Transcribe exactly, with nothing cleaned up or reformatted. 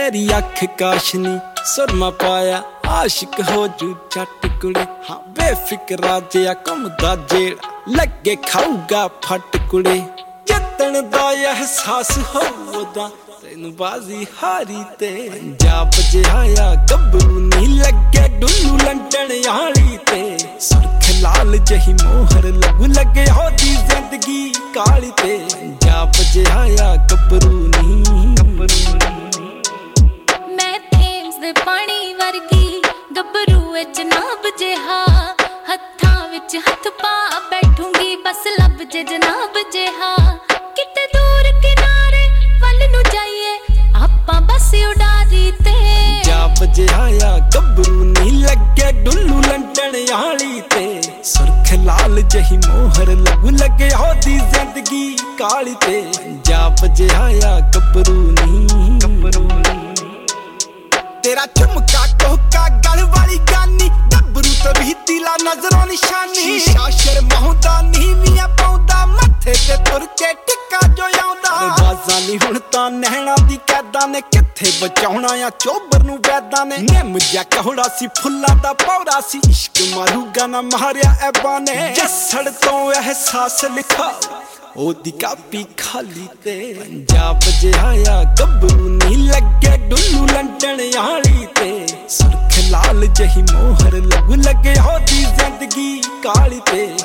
तेरी अख काशनी सुरमा पाया आशिक हो जू जट कुड़े हाँ बेफिक्रा जिया घुमदा जेड़ा लगे खाऊगा फट कुड़े जितन दा एहसास होदा तेनू बाजी हारी ते पंजाब जिहाया गबरू नी लगे डुल्लू लंटन आली ते सुर्ख लाल जही मोहर लगू लगे होदी जिंदगी काली ते पंजाब जिहाया गबरू नी गबरू पानी वर्गी गबरू विच नाब जिहा हत्थां विच हथ पा बैठूंगी बस लब जे जनाब जिहा किते दूर किनारे वल नू जाइए आपां बस उडारी ते पंजाब जिहाया गबरू नी लगे डुल्लू लंटन आली ते सुर्ख लाल जही मोहर लगू लगे होदी जिंदगी काली ते पंजाब जिहाया गबरू नी गबरू तेरा झुमका कोका गल वाली गानी गबरू तो भी तिला नजरों निशानी शीशा शर्माउंदा नीवियां पाउंदा मत्थे ते तुर के टिक्का जो आउंदा बाज़ां नी हुण तां नैणा दी कैदा ने किथे बचाउणा आ चोबर नू वैदा ने निम जा कहड़ा सी फुल्लां दा पौड़ा सी इश्क मारूगा ना मारिया ऐबा ने जसड़ तो एहसास लिखा ओदी कापी खाली ते पंजाब जिहाया गबरू नी लगे डुल्लू लंटन आली ते सुर्ख लाल जही मोहर लगू लगे होदी जिंदगी काली ते